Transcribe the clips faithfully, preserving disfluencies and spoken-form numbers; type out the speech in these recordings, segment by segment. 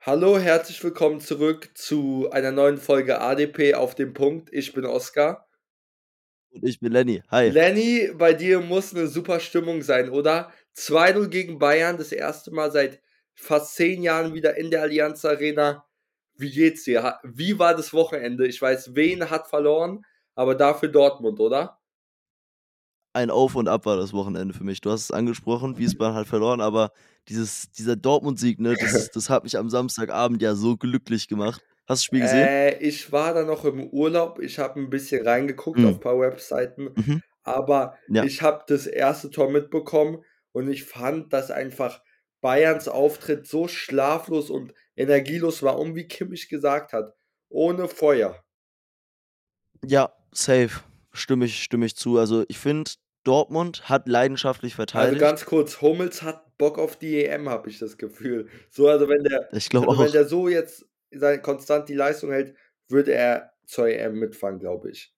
Hallo, herzlich willkommen zurück zu einer neuen Folge A D P auf den Punkt. Ich bin Oskar. Und ich bin Lenny. Hi. Lenny, bei dir muss 'ne super Stimmung sein, oder? zwei null gegen Bayern, das erste Mal seit fast zehn Jahren wieder in der Allianz Arena. Wie geht's dir? Ha wie war das Wochenende? Ich weiß, Wen hat verloren, aber dafür Dortmund, oder? Ein Auf und Ab war das Wochenende für mich. Du hast es angesprochen, Wiesbaden hat verloren, aber dieses dieser Dortmund-Sieg, ne, das das hat mich am Samstagabend ja so glücklich gemacht. Hast du das Spiel gesehen? Äh, ich war da noch im Urlaub. Ich habe 'n bisschen reingeguckt auf Mhm. paar Webseiten, Mhm. aber Ja. ich habe das erste Tor mitbekommen und ich fand, dass einfach Bayerns Auftritt so schlaflos und energielos war und wie Kimmich gesagt hat: „Ohne Feuer.“ Ja, safe. Stimme ich stimme ich zu. Also, ich finde, Dortmund hat leidenschaftlich Also, verteidigt. ganz kurz, Hummels hat Bock auf die EM, habe ich das Gefühl. So, also, wenn der Ich glaube also, wenn auch. der so jetzt sei konstant die Leistung hält, würde er zur EM mitfahren, glaube ich.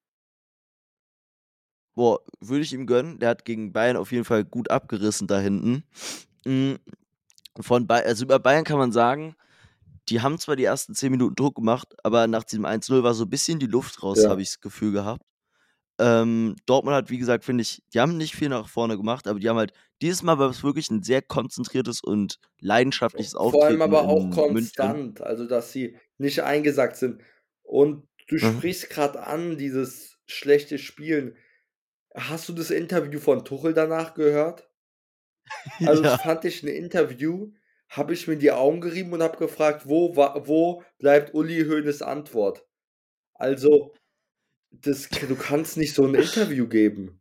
Boah, würde ich ihm gönnen. Der hat gegen Bayern auf jeden Fall gut abgerissen da hinten. Hm, von Bay also, über Bayern kann man sagen, die haben zwar die ersten zehn Minuten Druck gemacht, aber nach diesem eins null war so bisschen die Luft raus, habe Ja. ich das Gefühl gehabt. Ähm, Dortmund hat, wie gesagt, finde ich die haben nicht viel nach vorne gemacht, aber die haben halt dieses Mal war es wirklich 'n sehr konzentriertes und leidenschaftliches Vor allem Auftreten aber auch in München. konstant, also, dass sie nicht eingesackt sind. Und du Mhm. sprichst grad an, dieses schlechte Spielen. Hast du das Interview von Tuchel danach gehört? Also, das Ja. fand ich 'n Interview, habe ich mir in die Augen gerieben und habe gefragt: „Wo wa wo bleibt Uli Hoeneß Antwort?“ Also, das k du kannst nicht so 'n Interview geben.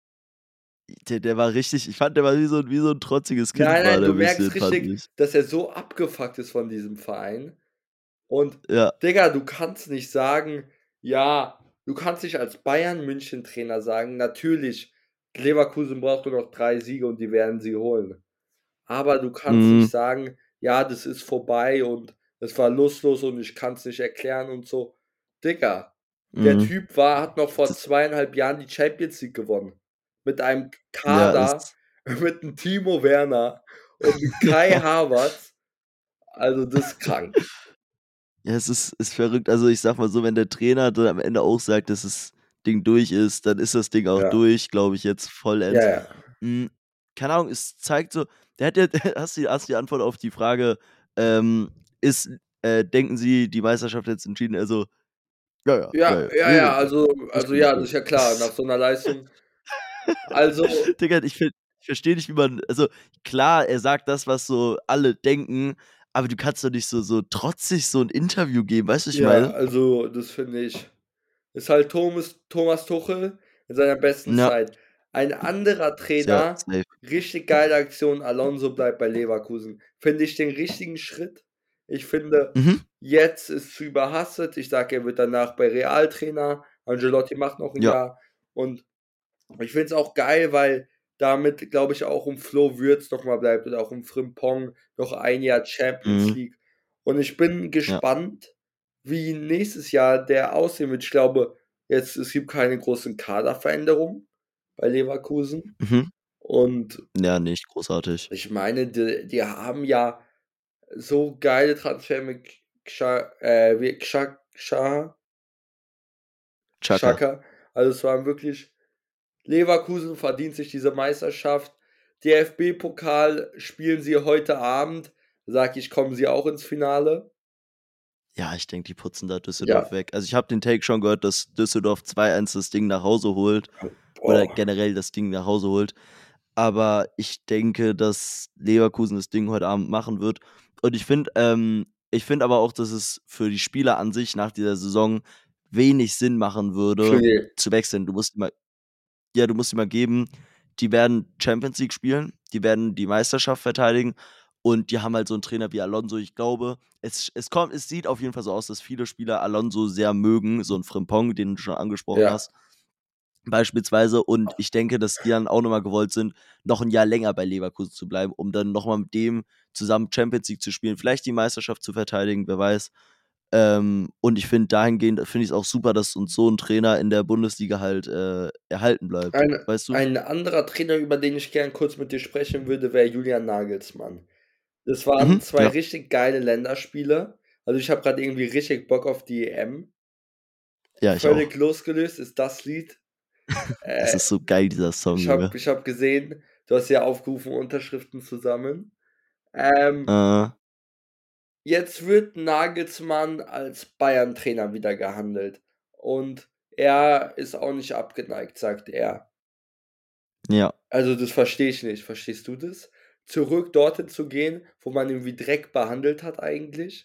Der der war richtig ich fand, der war wie so 'n wie so 'n trotziges Kind Nein, war nein, der du 'n bisschen, merkst fand richtig, ich. dass er so abgefuckt ist von diesem Verein. Und Ja. Digga, du kannst nicht sagen ja, du kannst nicht als Bayern-München-Trainer sagen: „Natürlich, Leverkusen braucht nur noch drei Siege und die werden sie holen.“ Aber du kannst nicht Mhm. sagen: „Ja, das ist vorbei und es war lustlos und ich kann's nicht erklären“ und so. Digga, der Mhm. Typ war hat noch vor D zweieinhalb Jahren die Champions League gewonnen mit einem K Ja, Kader ist mit 'nem Timo Werner und mit Kai Havertz. Also, das ist krank. Ja, es ist ist verrückt. Also, ich sage mal so, wenn der Trainer dann am Ende auch sagt, dass das Ding durch ist, dann ist das Ding auch Ja. durch, glaube ich jetzt Ja, vollends. ja. Hm, keine Ahnung, es zeigt so der hat ja hast du die hast du die Antwort auf die Frage, ähm, ist äh, denken Sie, die Meisterschaft jetzt entschieden? Er so: „Ja, ja, ja, Ja, ja, ja, ne, ja, ne, ne, also das also, bin ich ja, das durch.“ ist ja klar, nach so 'ner Leistung. Also Digga, ich ver ich verstehe nicht, wie man also, klar, er sagt das, was so alle denken, aber du kannst doch nicht so so trotzig so 'n Interview geben, weißt du, was ich Ja, meine? also, das finde ich ist halt Thomas Thomas Tuchel in seiner besten Ja. Zeit. Ein anderer Ja, Trainer, safe. richtig geile Aktion, Alonso bleibt bei Leverkusen. Finde ich den richtigen Schritt. Ich finde, Mhm. jetzt ist zu überhastet. Ich sage, er wird danach bei Real Trainer. Ancelotti macht noch 'n Ja. Jahr und ich finde es auch geil, weil damit, glaube ich, auch um Flo Würz noch mal bleibt oder auch um Frimpong noch ein Jahr Champions Mhm. League. Und ich bin Ja. gespannt, wie nächstes Jahr der aussehen wird. Ich glaube, jetzt es gibt keine großen Kaderveränderungen bei Leverkusen Mhm. und Ja, nicht großartig. ich meine, d die haben ja so geile Transfer mit K Xa äh, wie Xa Xa Xhaka. Xhaka. Also, es waren wirklich Leverkusen verdient sich diese Meisterschaft. DFB-Pokal spielen sie heute Abend. Sage ich, kommen sie auch ins Finale. Ja, ich denke, die putzen da Düsseldorf Ja. weg. Also, ich habe den Take schon gehört, dass Düsseldorf zwei eins das Ding nach Hause holt oder Boah. generell das Ding nach Hause holt. Aber ich denke, dass Leverkusen das Ding heute Abend machen wird. Und ich finde ähm, ich finde aber auch, dass es für die Spieler an sich nach dieser Saison wenig Sinn machen Für würde, die zu wechseln. Du musst dir mal ja, du musst dir mal geben, die werden Champions League spielen, die werden die Meisterschaft verteidigen und die haben halt so 'n Trainer wie Alonso. Ich glaube, es es kommt es sieht auf jeden Fall so aus, dass viele Spieler Alonso sehr mögen, so 'n Frimpong, den du schon angesprochen Ja. hast, beispielsweise. Und ich denke, dass die dann auch noch mal gewollt sind, noch 'n Jahr länger bei Leverkusen zu bleiben, um dann noch mal mit dem zusammen Champions League zu spielen, vielleicht die Meisterschaft zu verteidigen, wer weiß. Ähm, und ich finde dahingehend finde ich's auch super, dass uns so 'n Trainer in der Bundesliga halt, äh, erhalten bleibt, Ein weißt du? ein anderer Trainer, über den ich gern kurz mit dir sprechen würde, wäre Julian Nagelsmann. Das waren Mhm, zwei ja. richtig geile Länderspiele. Also, ich habe grad irgendwie richtig Bock auf die E M. Ja, ich auch. Völlig losgelöst ist das Lied. Das Äh, ist so geil, dieser Song, ich habe Junge. ich habe gesehen, du hast ja aufgerufen, Unterschriften zu sammeln. Ähm Äh. Jetzt wird Nagelsmann als Bayern-Trainer wieder gehandelt und er ist auch nicht abgeneigt, sagt er. Ja. Also, das verstehe ich nicht. Verstehst du das? Zurück dorthin zu gehen, wo man ihn wie Dreck behandelt hat eigentlich?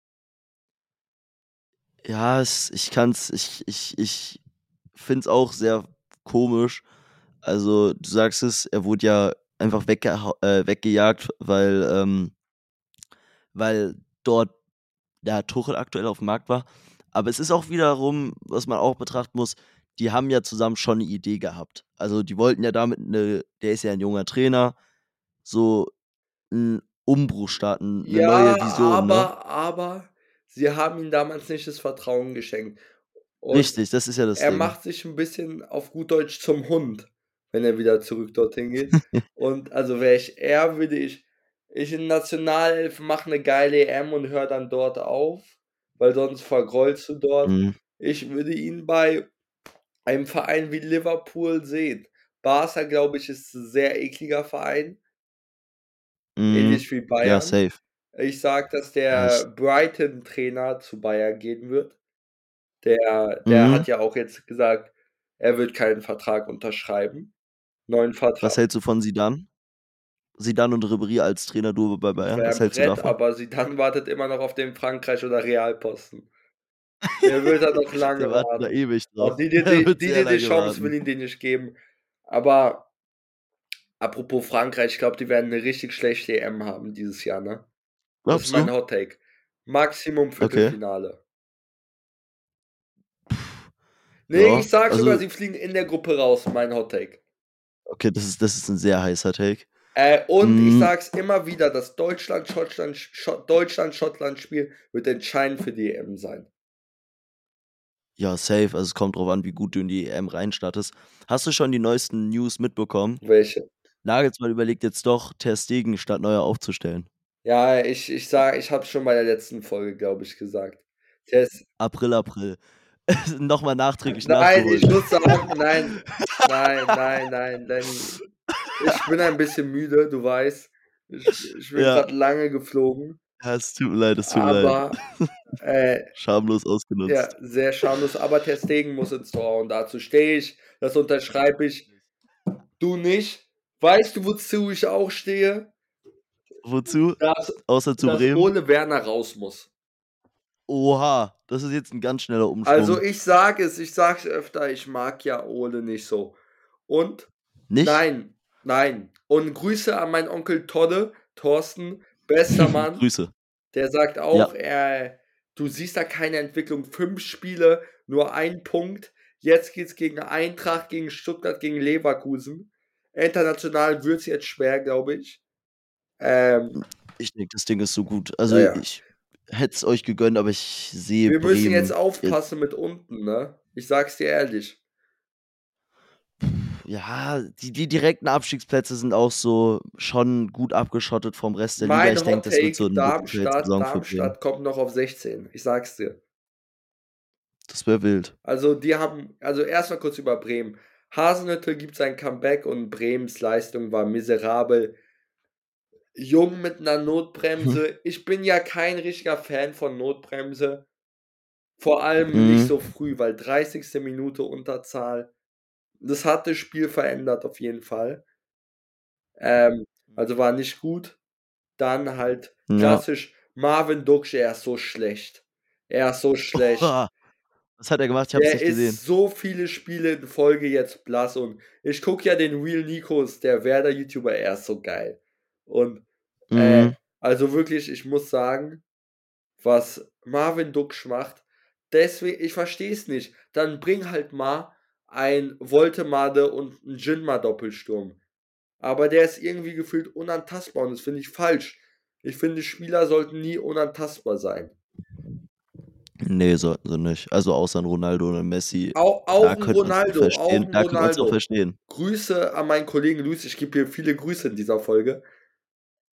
Ja, es ich kann's ich ich ich finde es auch sehr komisch. Also, du sagst es, er wurde ja einfach weggehau äh, weggejagt, weil, ähm weil dort, ja, Tuchel aktuell aufm Markt war. Aber es ist auch wiederum, was man auch betrachten muss, die haben ja zusammen schon 'ne Idee gehabt. Also, die wollten ja damit 'ne der ist ja 'n junger Trainer, so 'n Umbruch starten, 'ne Ja, neue Vision, ne? aber aber sie haben ihm damals nicht das Vertrauen geschenkt. Und Richtig, das ist ja das er Ding. macht sich 'n bisschen auf gut Deutsch zum Hund, wenn er wieder zurück dorthin geht. Und also, wäre ich er, würde ich ich in Nationalelf mache 'ne geile E M und höre dann dort auf, weil sonst vergrollst du dort. Mhm. Ich würde ihn bei einem Verein wie Liverpool sehen. Barca, glaube ich, ist 'n sehr ekliger Verein. Mhm. Ähnlich wie Ja, Bayern. safe. Ich sage, dass Ja, der ich Brighton-Trainer zu Bayern gehen wird. Der der Mhm. hat ja auch jetzt gesagt, er wird keinen Vertrag unterschreiben. Neuen Was Vertrag hältst du von Zidane? Zidane und Ribéry als Trainerduo bei Bayern, Wäre was 'n hältst du Brett, davon? aber Zidane wartet immer noch auf den Frankreich oder Real-Posten. Der wird da noch lange Der wartet da warten. ewig Oh, drauf. Didier Der De wird sehr Didier lange Deschamps will warten. ihm den nicht geben. Aber apropos Frankreich, ich glaube, die werden 'ne richtig schlechte E M haben dieses Jahr, ne? Das ist Glaubst mein du? Hot Take. Maximum Okay. Viertelfinale. Ne, Ja, ich sage sogar, also sie fliegen in der Gruppe raus, mein Hot Take. Okay, das ist das ist 'n sehr heißer Take. Äh, und ich Hm. sage es immer wieder, das Deutschland-Schottland Schott Deutschland-Schottland-Spiel wird entscheidend für die E M sein. Ja, safe. Also, es kommt drauf an, wie gut du in die E M reinstartest. Hast du schon die neuesten News mitbekommen? Welche? Nagelsmann überlegt jetzt doch, Ter Stegen statt Neuer aufzustellen. Ja, ich ich sage ich habe es schon bei der letzten Folge, glaube ich, gesagt. Der ist April, April. Noch mal nachträglich Nein, nachgeholt. ich muss sagen, nein. Nein, nein, nein, Lenny. Ich bin ein bisschen müde, du weißt. Ich ich bin Ja. grad lange geflogen. Ja, es tut mir leid, es tut mir leid. Aber, äh Schamlos ja, ausgenutzt. sehr schamlos, aber Ter Stegen muss ins Tor und dazu stehe ich. Das unterschreibe ich. Du nicht. Weißt du, wozu ich auch stehe? Wozu? Dass Außer zu dass Bremen? Ole Werner raus muss. Oha, das ist jetzt 'n ganz schneller Also, Umschwung. ich sage es, ich sage es öfter, ich mag ja Ole nicht so. Und Nicht? nein, nein. Und Grüße an meinen Onkel Todde, Thorsten, bester Mann. Grüße. Der sagt Ja. auch, äh: „Du siehst da keine Entwicklung. fünf Spiele, nur ein Punkt. Jetzt geht's gegen Eintracht, gegen Stuttgart, gegen Leverkusen. International wird's jetzt schwer, glaube ich.“ Ähm Hm, ich denke, das Ding ist so gut. Ja, Also, ja. ich hätte es euch gegönnt, aber ich sehe Wir müssen jetzt Bremen jetzt aufpassen mit unten, ne? Ich sage es dir ehrlich. Ja, die die direkten Abstiegsplätze sind auch so schon gut abgeschottet vom Rest der Liga. Ich Mein denke, Hot das wird so Take: 'ne Darmstadt Mittelfeldsaison für Bremen. Darmstadt kommt noch auf sechzehn. Ich sage es dir. Das wäre wild. Also, die haben also, erst mal kurz über Bremen. Hasenhüttl gibt sein Comeback und Bremens Leistung war miserabel. Jung mit 'ner Notbremse. Ich bin ja kein richtiger Fan von Notbremse. Vor allem nicht Mhm. so früh, weil dreißigste Minute Unterzahl. Das hat das Spiel verändert auf jeden Fall. Ähm, also, war nicht gut. Dann halt Ja. klassisch Marvin Duksch, er ist so schlecht. Er ist so schlecht. Oha. Was hat er gemacht? Ich habe es Der nicht gesehen. ist so viele Spiele in Folge jetzt blass und ich gucke ja den Real Nikos, der Werder-YouTuber, er ist so geil. Und, äh, Mhm. also, wirklich, ich muss sagen, was Marvin Duksch macht, deswe ich verstehe es nicht. Dann bring halt mal einen Woltemade und 'n Jinma-Doppelsturm. Aber der ist irgendwie gefühlt unantastbar und das finde ich falsch. Ich finde, Spieler sollten nie unantastbar sein. Ne, sollten sie nicht. Also, außer 'n Ronaldo oder 'n Messi. Au Da auch 'n könnte man's noch Ronaldo, auch verstehen. 'n Da könnte man's noch Ronaldo. verstehen. Grüße an meinen Kollegen Luis, ich gebe hier viele Grüße in dieser Folge.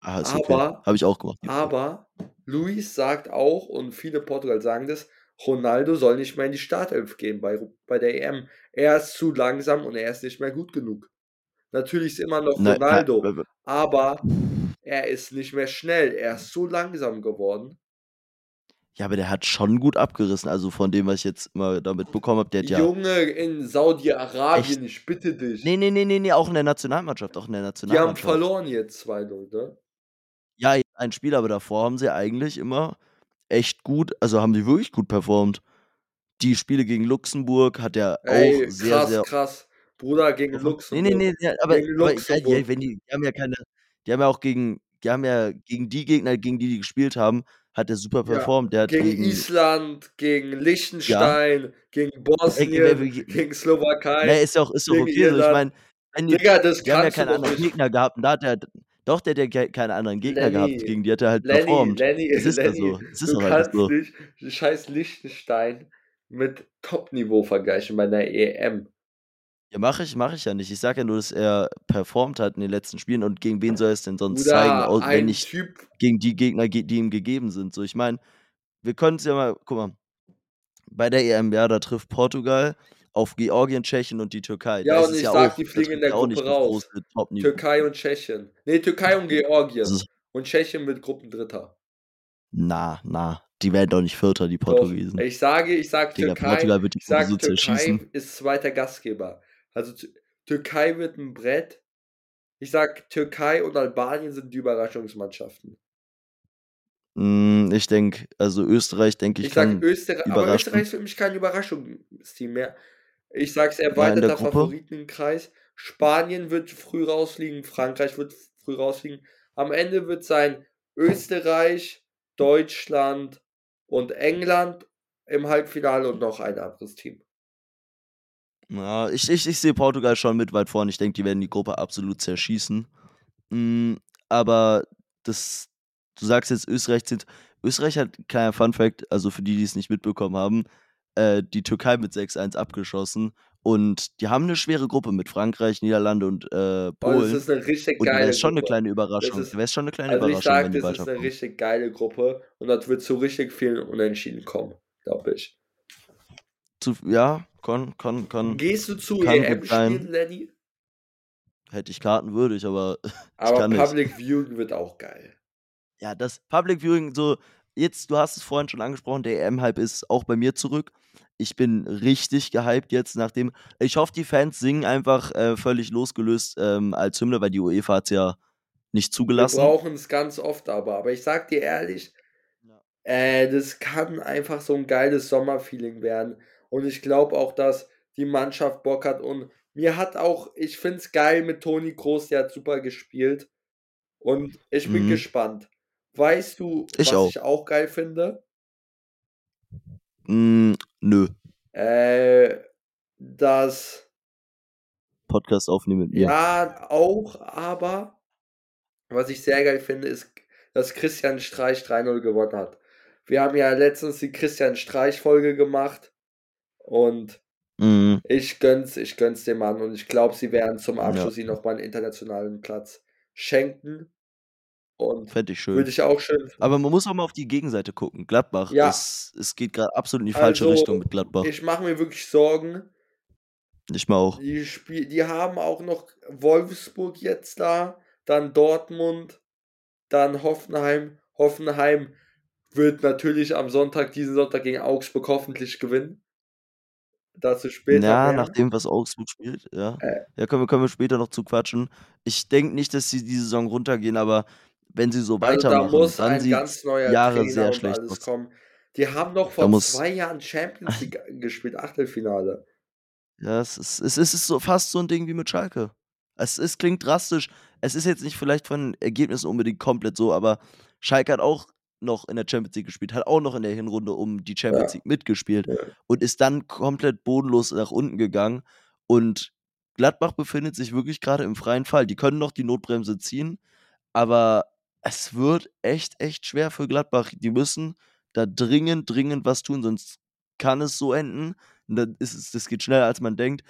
Ah, ist okay. Aber Habe ich auch gemacht, die Fehler. aber Luis sagt auch und viele Portugal sagen das, Ronaldo soll nicht mehr in die Startelf gehen bei Ru bei der E M. Er ist zu langsam und er ist nicht mehr gut genug. Natürlich ist immer noch Nein, ja, Ronaldo, w w aber er ist nicht mehr schnell. Er ist so langsam geworden. Ja, aber der hat schon gut abgerissen. Also, von dem, was ich jetzt immer da mitbekommen habe, der hat ja Junge, in echt Saudi-Arabien, ich bitte dich. ne, ne, ne, ne, ne, auch in der Nationalmannschaft, auch in der Die haben Nationalmannschaft. verloren jetzt zwei null, ne? Ja, ein Spiel, aber davor haben sie eigentlich immer echt gut also, haben die wirklich gut performt. Die Spiele gegen Luxemburg hat er auch Ey, sehr, krass, sehr krass. Bruder, gegen performt. Ne, ne, Luxemburg. ne, ja, aber Gegen aber ja, ja, Luxemburg. wenn die die haben ja keine die haben ja auch gegen die haben ja gegen die Gegner, gegen die die gespielt haben, hat er super Ja, performt. Der hat gegen gegen Island, gegen ja. Liechtenstein, gegen Ey, wer Bosnien, wie gegen Slowakei, ne, ist ja auch ist doch gegen okay so. Ich Irland. meine, wenn die Digga, das die haben ja kannst du keine doch anderen nicht. Gegner gehabt und da hat er doch, der hat ja kei keine anderen Gegner gehabt, Lenny, gegen die hat er halt Lenny, performt. Lenny, Es ist ja Lenny, so. Es ist du doch einfach kannst so. nicht scheiß Liechtenstein mit Top-Niveau vergleichen bei 'ner E M. Ja, mache ich mache ich ja nicht. Ich sage ja nur, dass er performt hat in den letzten Spielen und gegen wen soll er es denn sonst zeigen, Bruder, au wenn ein nicht Typ gegen die Gegner, ge die ihm gegeben sind. So, ich meine, wir können's ja mal guck mal, bei der E M, ja, da trifft Portugal auf Georgien, Tschechien und die Türkei. Da ja, ist und es ich ja sage, auch die da fliegen in trifft der er auch Gruppe nicht das große raus. Top-Niveau. Türkei und Tschechien. Ne, Türkei und Das Georgien. ist Und Tschechien wird Gruppendritter. na, na, die werden doch nicht Vierter, die Doch, Portugiesen. ich sage ich sage Digga, Türkei Portugal wird die ich sage, sowieso zerschießen. Türkei ist zweiter Gastgeber. Also, Tü Türkei wird 'n Brett. Ich sage, Türkei und Albanien sind die Überraschungsmannschaften. Hm, ich denke also, Österreich, denke ich, Ich sage kann Österrei aber Österreich überraschen. ist für mich kein Überraschungsteam mehr. Ich sage es, Ja, in der erweiterter Gruppe? Favoritenkreis. Spanien wird früh rausfliegen, Frankreich wird f früh rausfliegen. Am Ende wird's sein Österreich, Deutschland und England im Halbfinale und noch ein anderes Team. Ja, ich ich ich sehe Portugal schon mit weit vorne. Ich denke, die werden die Gruppe absolut zerschießen. Hm, aber das du sagst jetzt, Österreich zählt Österreich hat kleiner Funfact, also für die, die es nicht mitbekommen haben, äh, die Türkei mit sechs eins abgeschossen und die haben 'ne schwere Gruppe mit Frankreich, Niederlande und, äh, Oh, das Polen. ist 'ne richtig Und da wäre geile es schon 'ne Gruppe. kleine Das Überraschung da ist wäre es schon 'ne kleine also, ich Überraschung, wenn sage, die das ist 'ne weiterkommen. richtig geile Gruppe und das wird zu richtig vielen Unentschieden kommen, glaube ich. Zu f ja, kann kann kann Gehst du zu kann gut sein. EM-Spielen, Lenny? Hätte ich Karten, würde ich, aber ich Aber kann nicht. Public Viewing wird auch geil. Ja, das Public Viewing so jetzt du hast es vorhin schon angesprochen, der E M-Hype ist auch bei mir zurück. Ich bin richtig gehypt jetzt nachdem ich hoffe, die Fans singen einfach, äh, völlig losgelöst, ähm, als Hymne, weil die UEFA hat's ja nicht Wir zugelassen. brauchen's ganz oft aber. Aber ich sage dir ehrlich, Ja. äh, das kann einfach so 'n geiles Sommerfeeling werden. Und ich glaube auch, dass die Mannschaft Bock hat und mir hat auch ich finde es geil mit Toni Kroos, der hat super gespielt und ich bin Mhm. gespannt. Weißt du, Ich was auch. ich auch geil finde? Hm, nö. Äh, dass Podcast aufnehmen mit mir. Ja, auch, aber was ich sehr geil finde, ist, dass Christian Streich drei null gewonnen hat. Wir haben ja letztens die Christian Streich-Folge gemacht und Mhm. ich gönne es ich gönne es dem Mann und ich glaube, sie werden zum Ja. Abschluss ihm noch mal 'n internationalen Platz schenken und Fände ich schön. würde ich auch schön Aber finden. man muss auch mal auf die Gegenseite gucken. Gladbach, Ja. es es geht grad absolut in die falsche Richtung Also, mit Gladbach. ich mache mir wirklich Sorgen. Ich mir auch. Die spiel die haben auch noch Wolfsburg jetzt da, dann Dortmund, dann Hoffenheim. Hoffenheim wird natürlich am Sonntag diesen Sonntag gegen Augsburg hoffentlich gewinnen. Dazu später Ja, nach mehr. dem, was Augsburg spielt, ja. Äh. Ja, können wir können wir später noch zu quatschen. Ich denke nicht, dass sie die Saison runtergehen, aber wenn sie so Also, da weitermachen, muss dann ein sieht's ganz neuer Jahre Trainer sehr und schlecht alles aus. kommen. Die haben doch Da vor muss zwei Jahren Champions League gespielt, Achtelfinale. Ja, es ist es ist so fast so 'n Ding wie mit Schalke. Es es klingt drastisch. Es ist jetzt nicht vielleicht von Ergebnissen unbedingt komplett so, aber Schalke hat auch noch in der Champions League gespielt, hat auch noch in der Hinrunde um die Champions Ja. League mitgespielt Ja. und ist dann komplett bodenlos nach unten gegangen. Und Gladbach befindet sich wirklich grade im freien Fall. Die können noch die Notbremse ziehen, aber es wird echt, echt schwer für Gladbach. Die müssen da dringend, dringend was tun, sonst kann es so enden. Und dann ist es das geht schneller, als man denkt.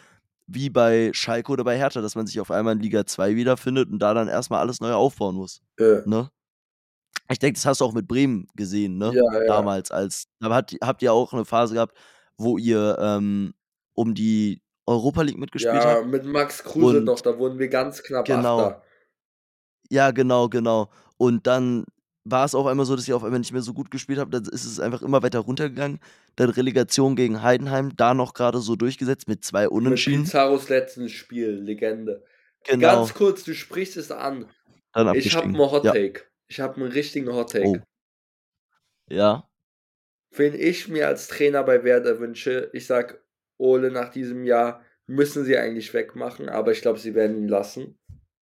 wie bei Schalke oder bei Hertha, dass man sich auf einmal in Liga zwei wiederfindet und da dann erstmal alles neu aufbauen muss, Ja. ne? Ich denke, das hast du auch mit Bremen gesehen, ne? Ja, ja. Damals als da hat habt ihr auch 'ne Phase gehabt, wo ihr, ähm, um die Europa League mitgespielt Ja, habt mit Max Kruse und noch, da wurden wir ganz knapp genau. Achter. Ja, genau, genau. Und dann war's auf einmal so, dass ihr auf einmal nicht mehr so gut gespielt habt, dann ist es einfach immer weiter runtergegangen. Dann Relegation gegen Heidenheim, da noch grade so durchgesetzt mit zwei Mit Unentschieden. Pizarros letzten Spiel, Legende. Ganz Genau. kurz, du sprichst es an. Dann Ich habe 'n abgestiegen, Hot ja. Take. Ich habe 'n richtigen Hot Take. Oh. Ja. Wen ich mir als Trainer bei Werder wünsche, ich sage, Ole nach diesem Jahr müssen sie eigentlich wegmachen, aber ich glaube, sie werden ihn lassen.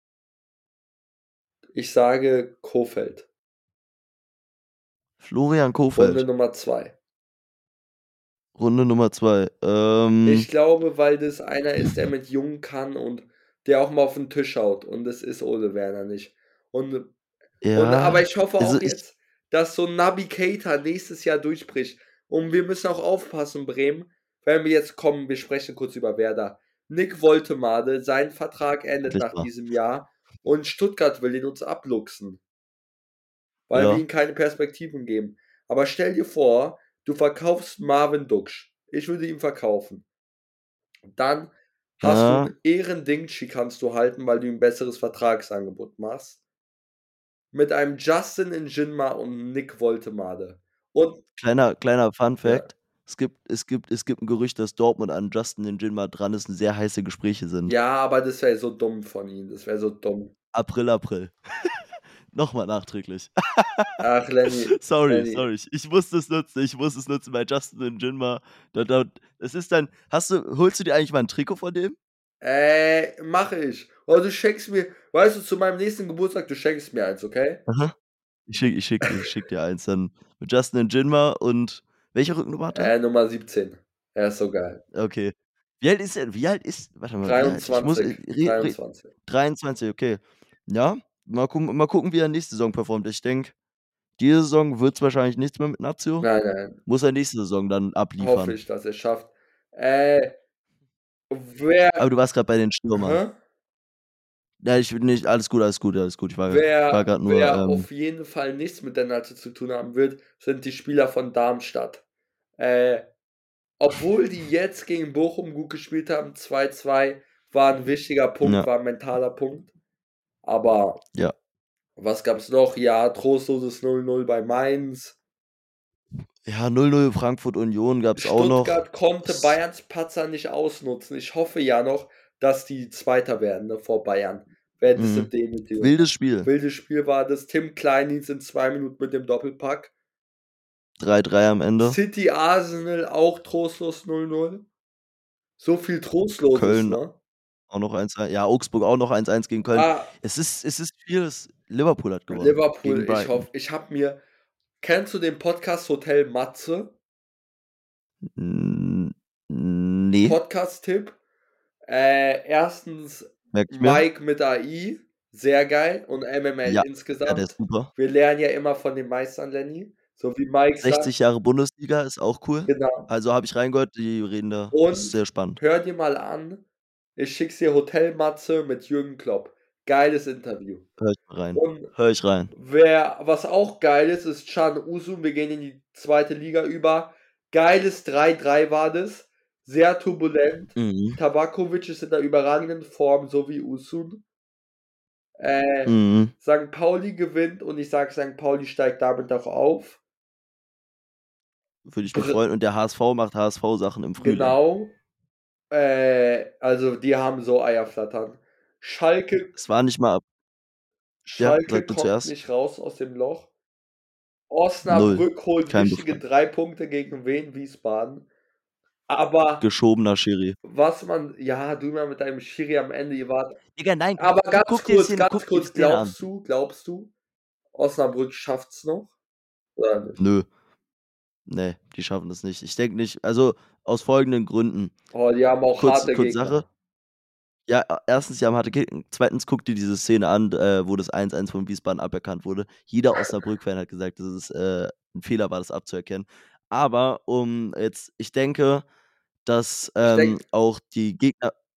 Ich sage Kohfeldt. Florian Runde Kohfeldt. Nummer zwei. Runde Nummer zwei. Ähm Ich glaube, weil das einer ist, der mit Jungen kann und der auch mal auf 'n Tisch haut und das ist Ole Werner nicht. Und und aber Ja, ich hoffe also auch ich jetzt, dass so 'n Naby Keita nächstes Jahr durchbricht. Und wir müssen auch aufpassen, Bremen, wenn wir jetzt kommen, wir sprechen kurz über Werder. Nick Woltemade, sein Vertrag endet Endlich nach mal. diesem Jahr und Stuttgart will ihn uns abluchsen. Weil wir Ja. ihm keine Perspektiven geben. Aber stell dir vor, du verkaufst Marvin Duksch. Ich würde ihn verkaufen. Dann hast du Ja. 'n Ehren-Dingshi kannst du halten, weil du ihm 'n besseres Vertragsangebot machst. Mit einem Justin N'Jinma und Nick Woltemade. Und Kleiner kleiner Fun Ja. Fact: Es gibt es gibt es gibt 'n Gerücht, dass Dortmund an Justin N'Jinma dran ist und sehr heiße Gespräche sind. Ja, aber das wäre so dumm von ihm. Das wäre so dumm. April, April. Noch mal nachträglich. Ach, Lenny, Sorry, Lenny. sorry. Ich ich musste es nutzen. Ich musste es nutzen bei Justin N'Jinma. Da da es ist dann hast du holst du dir eigentlich mal 'n Trikot von dem? Äh, mache ich. Oder du schenkst mir weißt du, zu meinem nächsten Geburtstag, du schenkst mir eins, okay? Aha. Ich schicke ich schicke dir ich schicke dir eins dann mit Justin N'Jinma und welche Rückennummer hat er? Äh, Nummer siebzehn. Er ist so geil. Okay. Wie alt ist er wie alt ist warte mal, wie alt ich muss, äh, dreiundzwanzig, re re dreiundzwanzig. dreiundzwanzig, okay. Ja, mal gucken mal gucken, wie er nächste Saison performt. Ich denke, diese Saison wird's wahrscheinlich nichts mehr mit Lazio. Nein, nein. Muss er nächste Saison dann Hoffe abliefern. ich, dass er's schafft. Äh, wer Aber du warst grad bei den Stürmern. Hä? Ja, ich will nicht alles gut, alles gut, alles gut. Ich war war Wer grad nur, wer ähm auf jeden Fall nichts mit der Lazio zu tun haben wird, sind die Spieler von Darmstadt. Äh, obwohl die jetzt gegen Bochum gut gespielt haben, zwei zwei, war 'n wichtiger Punkt, Ja. war 'n mentaler Punkt. Aber Ja. was gab's noch? Ja, trostloses null null bei Mainz. Ja, null null Frankfurt Union gab's auch noch. Stuttgart konnte Das Bayerns Patzer nicht ausnutzen. Ich hoffe ja noch, dass die Zweiter werden, ne, vor Bayern. Wäre das 'ne Mhm. Demütigung. Wildes Spiel. Wildes Spiel war das. Tim Kleindienst in zwei Minuten mit dem Doppelpack. drei drei am Ende. City Arsenal auch trostlos null null. So viel Trostloses, Köln ne? auch noch eins ei ja, Augsburg auch noch eins eins gegen Köln. Ah. Es ist es ist vieles Liverpool hat gewonnen Liverpool, gegen ich Brighton. hoffe ich habe mir kennst du den Podcast Hotel Matze? N ne. Podcast-Tipp. Äh, erstens Merke ich mir. Mike mit A I, sehr geil und M M L Ja, ja, der ist insgesamt. super. Wir lernen ja immer von den Meistern, Lenny, so wie Mike sechzig sagt. Jahre Bundesliga ist auch cool. Genau. Also, habe ich reingehört, die reden da ist sehr Und spannend. hör dir mal an, ich schicke es dir, Hotel Matze mit Jürgen Klopp. Geiles Interview. Höre ich mal rein. Und Höre ich rein. wer was auch geil ist, ist Can Uzun. Wir gehen in die zweite Liga über. Geiles drei drei war das, sehr turbulent. Mhm. Tabakovic ist in 'ner überragenden Form, so wie Uzun. Äh, Mhm. Sankt Pauli gewinnt und ich sage, Sankt Pauli steigt damit auch auf. Würde ich mich Br freuen und der H S V macht H S V-Sachen im Frühling. Genau. Äh, also, die haben so Eierflattern. Schalke Es war nicht mal ab Ja, Schalke sag du kommt zuerst. nicht raus aus dem Loch. null. Osnabrück holt Kein wichtige Befreien. drei Punkte gegen Wien Wiesbaden. Aber Geschobener Schiri. was man ja, du immer mit deinem Schiri am Ende, ihr wart Digga, nein, aber gu ganz guck dir die kurz, Szene ganz guck dir die kurz, Szene an. glaubst du glaubst du, Osnabrück schafft's noch oder nicht? Nö. Ne, die schaffen das nicht. Ich denke nicht also, aus folgenden Gründen. Oh, die haben auch Kurz harte kurz Sache. Gegner. Ja, e erstens, die haben harte Gegn zweitens guck dir diese Szene an, d äh, wo das eins eins von Wiesbaden aberkannt wurde. Jeder Osnabrück-Fan hat gesagt, dass es, äh, 'n Fehler war, das abzuerkennen. Aber um jetzt ich denke, dass, Ich ähm, denke auch die Gegner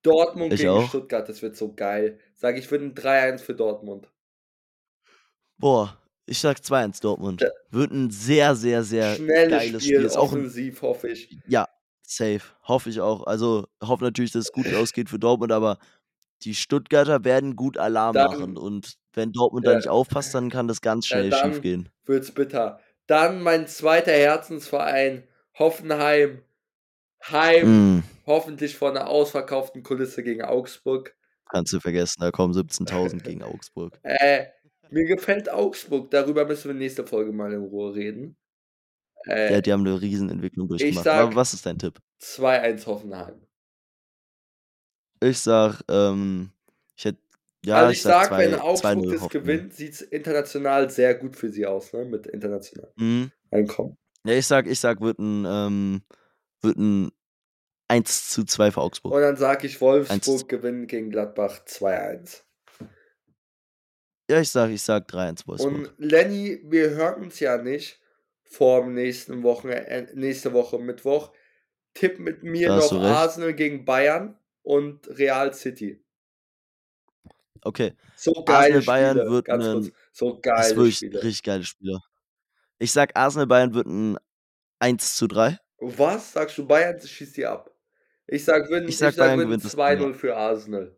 Dortmund Ich gegen auch. Stuttgart, das wird so geil. Sage ich, wird 'n drei eins für Dortmund. Boah, ich sage zwei eins D Dortmund. Wird 'n sehr, sehr, sehr Schnelles geiles Spiel. Spiel, Ist auch 'n offensiv, hoffe ich. ja, safe. Hoffe ich auch. Also, hoffe natürlich, dass es gut ausgeht für Dortmund, aber die Stuttgarter werden gut Alarm machen Dann und wenn Dortmund da ja, nicht aufpasst, dann kann das ganz ja, schnell dann schiefgehen. wird's bitter. Dann mein zweiter Herzensverein, Hoffenheim, heim, Hm. hoffentlich vor 'ner ausverkauften Kulisse gegen Augsburg. Kannst du vergessen, da kommen siebzehntausend gegen Augsburg. Äh, mir gefällt Augsburg, darüber müssen wir nächste Folge mal in Ruhe reden. Äh Ja, die haben 'ne Riesenentwicklung ich durchgemacht. Wa sage was ist dein Tipp? zwei eins Hoffenheim. Ich sage, ähm, ich hätte ja, Also, ich ich sage sage, wenn zwei zwei Augsburg null das Hoffenheim. gewinnt, sieht's international sehr gut für sie aus, ne, mit internationalem Mhm. Einkommen. Ja, ich sage ich sage, wird 'n, ähm wird 'n eins zu zwei für Augsburg. Und dann sage ich, eins zu z Wolfsburg gewinnt gegen Gladbach zwei eins. Ja, ich sage ich sage drei eins Und Wolfsburg. Lenny, wir hören uns ja nicht vorm nächsten Wochenend nächste Woche Mittwoch. Tipp mit mir Da hast du noch recht. Arsenal gegen Bayern und Real City. Okay. So geile Arsenal Bayern Spiele, wird ganz kurz, 'nen so das ist geile wirklich Spiele. richtig geile Spiele. Ich sage, Arsenal Bayern wird 'n eins zu drei. Was? Sagst du, Bayern schießt die ab? Ich sage, wird Ich 'n ich sage, sage, Bayern wird 'n gewinnt das Ding, zwei ja. null für Arsenal.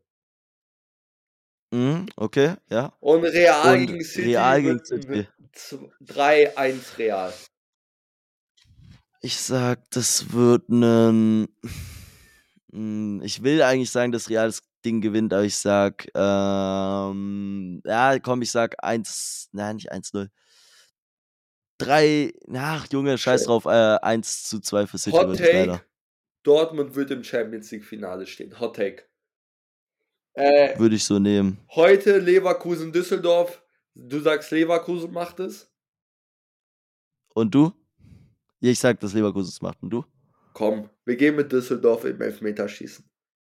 Mhm, okay, ja. Und Real Und gegen City Real gegen wird 'n City. w zw drei eins Real. Ich sage, das wird 'nen hm, ich will eigentlich sagen, dass Real das Ding gewinnt, aber ich sage, ähm ja, komm, ich sage eins nein, nicht eins null. drei ach Junge, scheiß Schön. drauf, äh, eins zu zwei für City Hot wird es leider. Take: Dortmund wird im Champions League Finale stehen. Hot Take. Äh, Würde ich so nehmen. heute Leverkusen-Düsseldorf. Du sagst, Leverkusen macht es? Und du? Ja, ich sage, dass Leverkusen es macht. Und du? Komm, wir gehen mit Düsseldorf im Elfmeterschießen.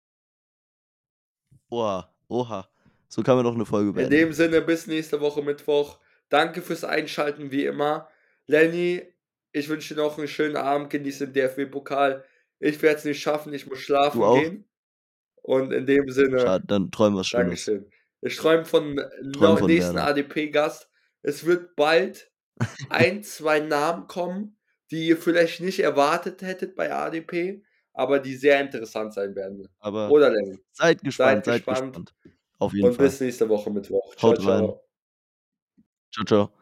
Oha, oha. So kann man doch 'ne Folge In beenden. dem Sinne, bis nächste Woche Mittwoch. Danke fürs Einschalten wie immer. Lenny, ich wünsche dir noch 'n schönen Abend, genieß den DFB-Pokal. Ich werde es nicht schaffen, ich muss Du schlafen auch? gehen. Und in dem Sinne, Schade, dann träum was Schönes. Dankeschön. Ich träume von Träum neu von nächsten Werder. A D P-Gast. Es wird bald ein, zwei Namen kommen, die ihr vielleicht nicht erwartet hättet bei A D P, aber die sehr interessant sein werden. Aber Oder Lenny? seid Seid gespannt, seid gespannt gespannt. Auf jeden und Fall. bis nächste Woche Mittwoch. Tschau, Haut rein. tschau. Tschau, tschau.